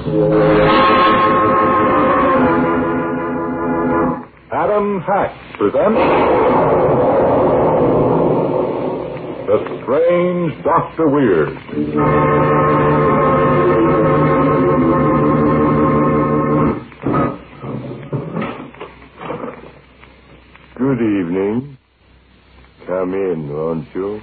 Adam Facts presents The Strange Dr. Weird. Good evening. Come in, won't you?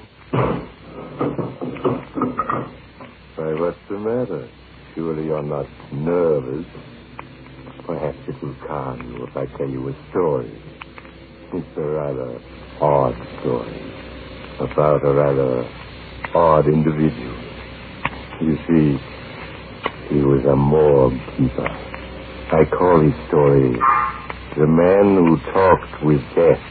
Why, what's the matter? Surely you're not nervous. Perhaps it will calm you if I tell you a story. It's a rather odd story about a rather odd individual. You see, he was a morgue keeper. I call his story The Man Who Talked with Death.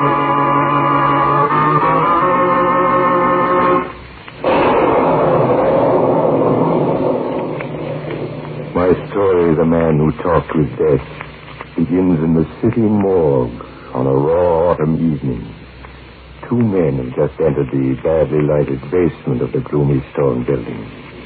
My story, The Man Who Talked with Death, begins in the city morgue on a raw autumn evening. Two men have just entered the badly lighted basement of the gloomy stone building.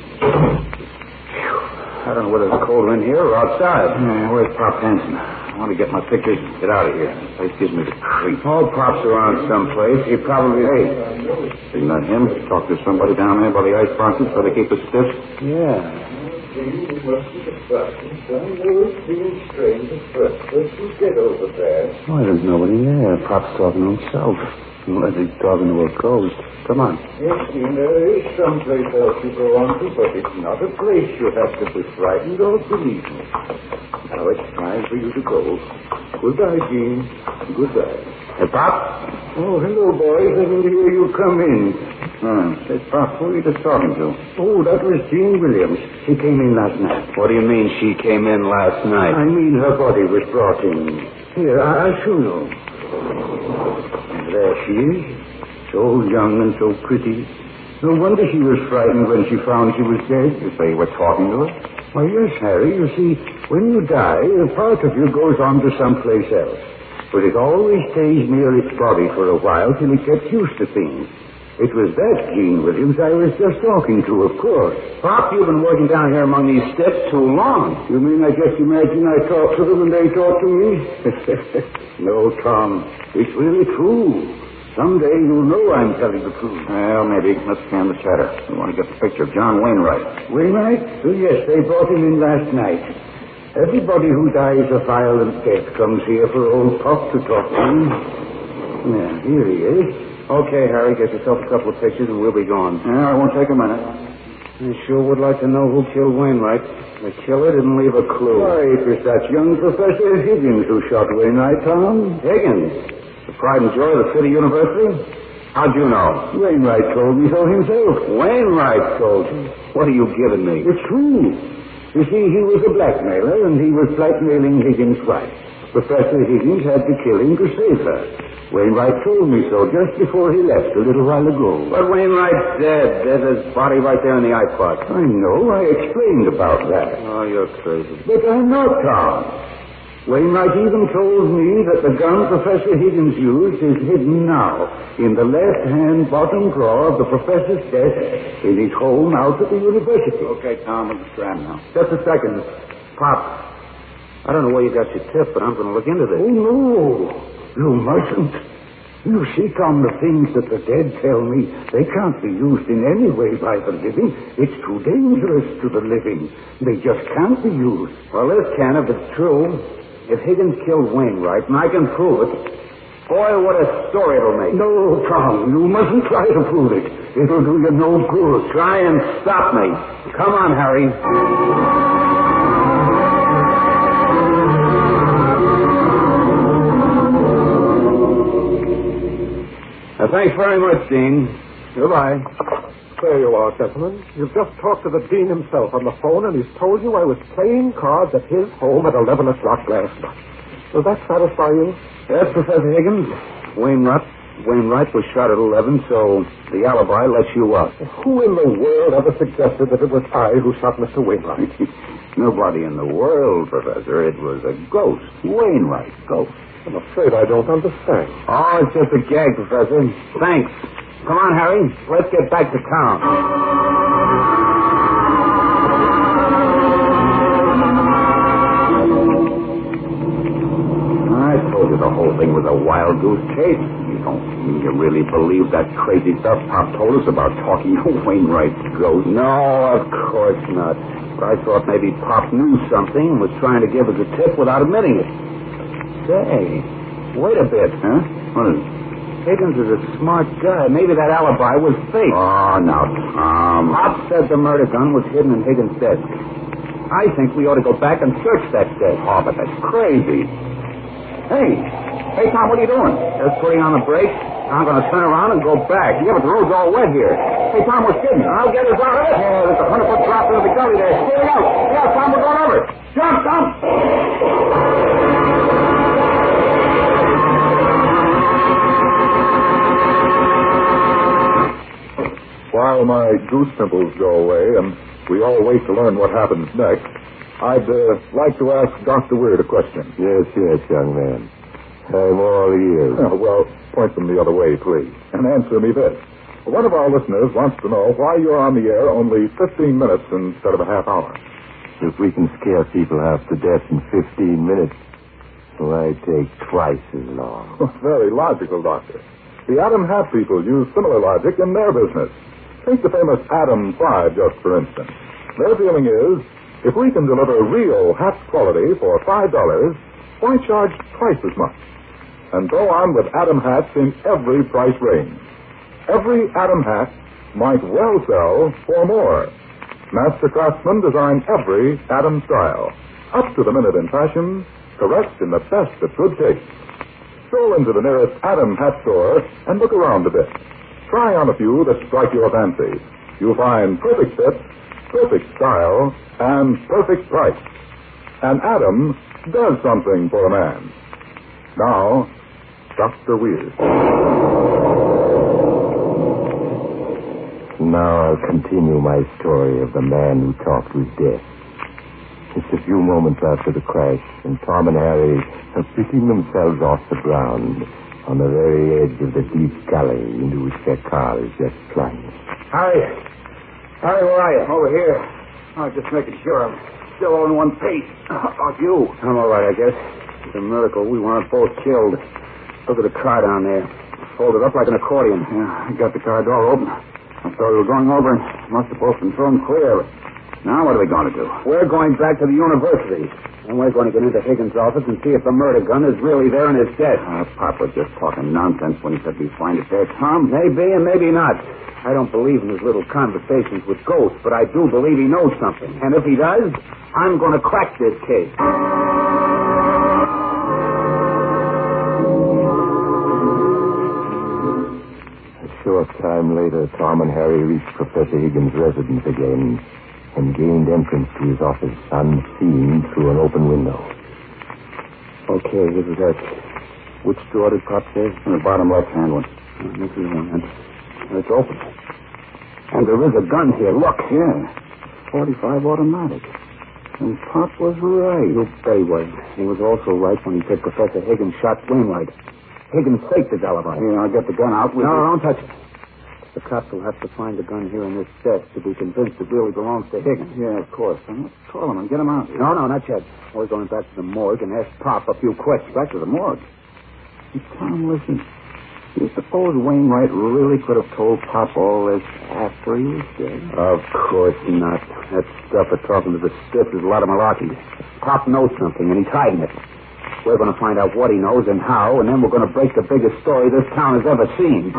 I don't know whether it's colder in here or outside. Where's Pop Hansen? I want to get my pictures and get out of here. This place gives me the creep. Oh, Pop's around someplace. He probably... Hey, isn't that him? Talk to somebody down there by the ice boxes so they keep it stiff? Yeah. You must be surprised. I know it seems strange at first, but you get over that. Why, there's nobody there. Pop's talking to himself. Unless he's talking to a ghost. Come on. Yes, Dean, there is someplace else you go on to, but it's not a place you have to be frightened or believe me. Now it's time for you to go. Goodbye, Dean. Goodbye. Hey, Pop? Oh, hello, boys. I didn't hear you come in. Say, Pop, who are you just talking to? Oh, that was Jean Williams. She came in last night. What do you mean she came in last night? I mean her body was brought in. Here, I'll show you. And there she is. So young and so pretty. No wonder she was frightened when she found she was dead. You say you were talking to her? Why, yes, Harry. You see, when you die, a part of you goes on to someplace else. But it always stays near its body for a while till it gets used to things. It was that Jean Williams I was just talking to, of course. Pop, you've been working down here among these steps too long. You mean I just imagine I talk to them and they talk to me? No, Tom. It's really true. Someday you'll know I'm telling the truth. Well, maybe. Let's scan the chatter. We want to get the picture of John Wainwright. Wainwright? Oh, yes, they brought him in last night. Everybody who dies a violent death comes here for old Pop to talk to him. Yeah, here he is. Okay, Harry, get yourself a couple of pictures and we'll be gone. Yeah, it won't take a minute. I sure would like to know who killed Wainwright. The killer didn't leave a clue. Why, it was that young Professor Higgins who shot Wainwright, Tom. Higgins? The pride and joy of the City University? How'd you know? Wainwright told me so himself. Wainwright told you? What are you giving me? It's true. You see, he was a blackmailer, and he was blackmailing Higgins' wife. Professor Higgins had to kill him to save her. Wainwright told me so just before he left a little while ago. But Wainwright's dead. There's his body right there in the ice box. I know. I explained about that. Oh, you're crazy. But I'm not, Tom. Wainwright even told me that the gun Professor Higgins used is hidden now in the left-hand bottom drawer of the professor's desk in his home out at the university. Okay, Tom, I'm scram now. Just a second. Pop, I don't know where you got your tip, but I'm going to look into this. Oh, no. You mustn't. You see, Tom, the things that the dead tell me, they can't be used in any way by the living. It's too dangerous to the living. They just can't be used. Well, this can if it's true. If Higgins killed Wainwright, and I can prove it, boy, what a story it'll make. No, Tom, you mustn't try to prove it. It'll do you no good. Try and stop me. Come on, Harry. Thanks very much, Dean. Goodbye. There you are, gentlemen. You've just talked to the dean himself on the phone, and he's told you I was playing cards at his home at 11 o'clock last night. Does that satisfy you? Yes, Professor Higgins. Wainwright was shot at 11, so the alibi lets you up. Who in the world ever suggested that it was I who shot Mr. Wainwright? Nobody in the world, Professor. It was a ghost. Wainwright, ghost. I'm afraid I don't understand. Oh, it's just a gag, Professor. Thanks. Come on, Harry. Let's get back to town. a wild goose chase. You don't mean you really believe that crazy stuff Pop told us about talking to Wainwright's ghost? No, of course not. But I thought maybe Pop knew something and was trying to give us a tip without admitting it. Say, wait a bit. Huh? What is it? Higgins is a smart guy. Maybe that alibi was fake. Oh, now, Tom. Pop said the murder gun was hidden in Higgins' desk. I think we ought to go back and search that desk. Oh, but that's crazy. Hey, Tom, what are you doing? Just putting on the brakes. I'm going to turn around and go back. Yeah, but the road's all wet here. Hey, Tom, we're skidding. I'll get us out of it. Yeah, there's a 100-foot drop into the gully there. Steering out. Yeah, Tom, we're going over. Jump, Tom. While my goose pimples go away and we all wait to learn what happens next, I'd like to ask Dr. Weird a question. Yes, young man. I'm all ears. Well, point them the other way, please, and answer me this. One of our listeners wants to know why you're on the air only 15 minutes instead of a half hour. If we can scare people half to death in 15 minutes, why take twice as long? Very logical, Doctor. The Adam Hat people use similar logic in their business. Take the famous Adam 5, just for instance. Their feeling is, if we can deliver real hat quality for $5, why charge twice as much? And go on with Adam hats in every price range. Every Adam hat might well sell for more. Master craftsmen design every Adam style, up to the minute in fashion, correct in the best of good taste. Stroll into the nearest Adam hat store and look around a bit. Try on a few that strike your fancy. You'll find perfect fit, perfect style, and perfect price. And Adam does something for a man. Now, Dr. Weird. Now I'll continue my story of the man who talked with death. Just a few moments after the crash, and Tom and Harry are picking themselves off the ground on the very edge of the deep gully into which their car is just plunged. Harry, where are you? Over here. Oh, just making sure I'm still on one piece. How about you? I'm all right, I guess. It's a miracle we weren't both killed. Look at the car down there. Folded up like an accordion. Yeah, I got the car door open. I thought we were going over and must have both been thrown clear. Now what are we going to do? We're going back to the university. And we're going to get into Higgins' office and see if the murder gun is really there in his desk. Pop was just talking nonsense when he said we'd find it there, Tom. Maybe and maybe not. I don't believe in his little conversations with ghosts, but I do believe he knows something. And if he does, I'm going to crack this case. A short time later, Tom and Harry reached Professor Higgins' residence again and gained entrance to his office unseen through an open window. Okay, this is it. Which door did Pop say? In the bottom left-hand one. This is one. It's open. And there is a gun here. Look. Yeah. 45 automatic. And Pop was right. You bet he was. He was also right when he said Professor Higgins shot Wainwright. Higgins faked his alibi. Yeah, I'll get the gun out with you. No, don't touch it. The cops will have to find the gun here in this desk to be convinced it really belongs to Higgins. Yeah, of course. Let's call him and get him out here. No, not yet. We're going back to the morgue and ask Pop a few questions. Back to the morgue? Hey, Tom, listen. Do you suppose Wainwright really could have told Pop all this after he was dead? Of course not. That stuff of talking to the stiff is a lot of malarkey. Pop knows something, and he's hiding it. We're going to find out what he knows and how, and then we're going to break the biggest story this town has ever seen.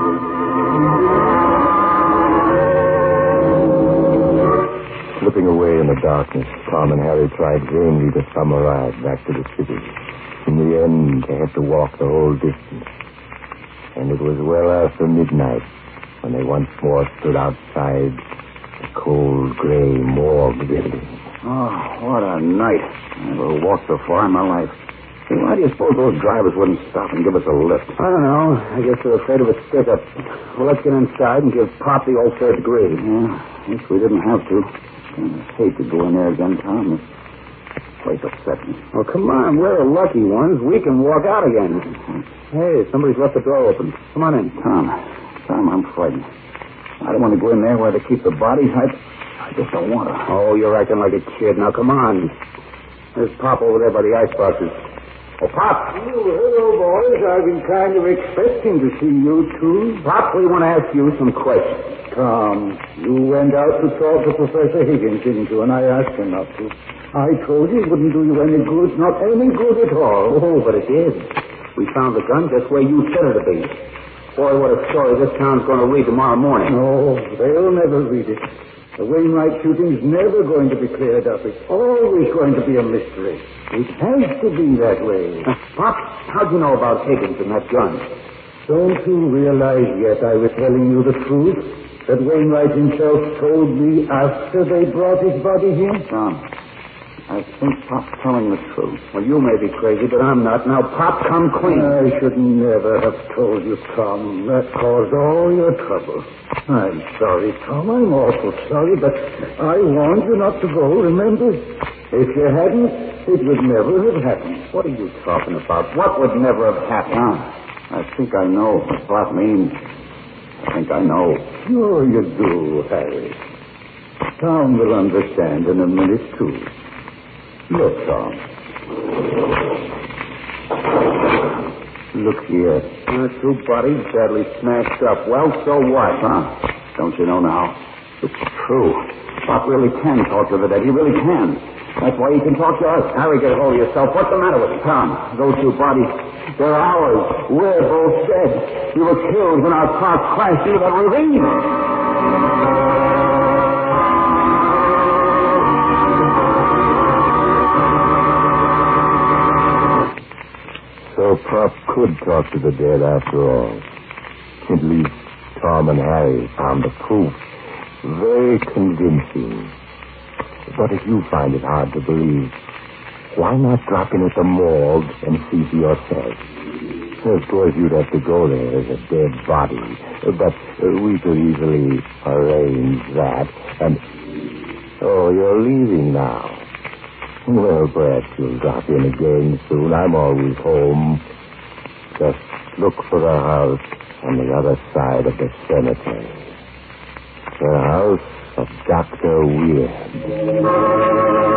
Slipping away in the darkness, Tom and Harry tried vainly to summarize back to the city. In the end, they had to walk the whole distance. And it was well after midnight when they once more stood outside the cold, gray morgue building. Oh, what a night. I never walked so far in my life. Hey, why do you suppose those drivers wouldn't stop and give us a lift? I don't know. I guess they're afraid of a stick-up. Well, let's get inside and give Pop the old third degree. Yeah, wish we didn't have to. I hate to go in there again, Tom. This place upsets me. Well, come on. We're the lucky ones. We can walk out again. Hey, somebody's left the door open. Come on in. Tom, I'm frightened. I don't want to go in there where they keep the bodies. I just don't want to. Oh, you're acting like a kid. Now, come on. There's Pop over there by the ice boxes. Oh, Pop. Oh, hello, boys. I've been kind of expecting to see you two. Pop, we want to ask you some questions. Tom, you went out to talk to Professor Higgins, didn't you? And I asked him not to. I told you it wouldn't do you any good, not any good at all. Oh, but it did. We found the gun just where you said it to be. Boy, what a story this town's going to read tomorrow morning. No, they'll never read it. The Wainwright shooting's never going to be cleared up. It's always going to be a mystery. It has to be that way. Pop, how'd you know about Higgins and that gun? Don't you realize yet I was telling you the truth? That Wainwright himself told me after they brought his body here? Tom, I think Pop's telling the truth. Well, you may be crazy, but I'm not. Now, Pop, come clean. I should never have told you, Tom. That caused all your trouble. I'm sorry, Tom. I'm awful sorry, but I warned you not to go, remember? If you hadn't, it would never have happened. What are you talking about? What would never have happened? I think I know what Pop means. I think I know. Sure you do, Harry. Tom will understand in a minute, too. Look, Tom. Look here. Two bodies badly smashed up. Well, so what, huh? Don't you know now? It's true. Pop really can talk to the dead. He really can. That's why he can talk to us. Harry, get hold of yourself. What's the matter with you, Tom? Those two bodies, they're ours. We're both dead. We were killed when our car crashed into that ravine. So Pop could talk to the dead after all. At least Tom and Harry found the proof very convincing. But if you find it hard to believe, why not drop in at the morgue and see for yourself? Of course, you'd have to go there as a dead body, but we could easily arrange that. And, oh, you're leaving now. Well, perhaps you'll drop in again soon. I'm always home. Just look for the house on the other side of the cemetery. The house of Dr. Weird.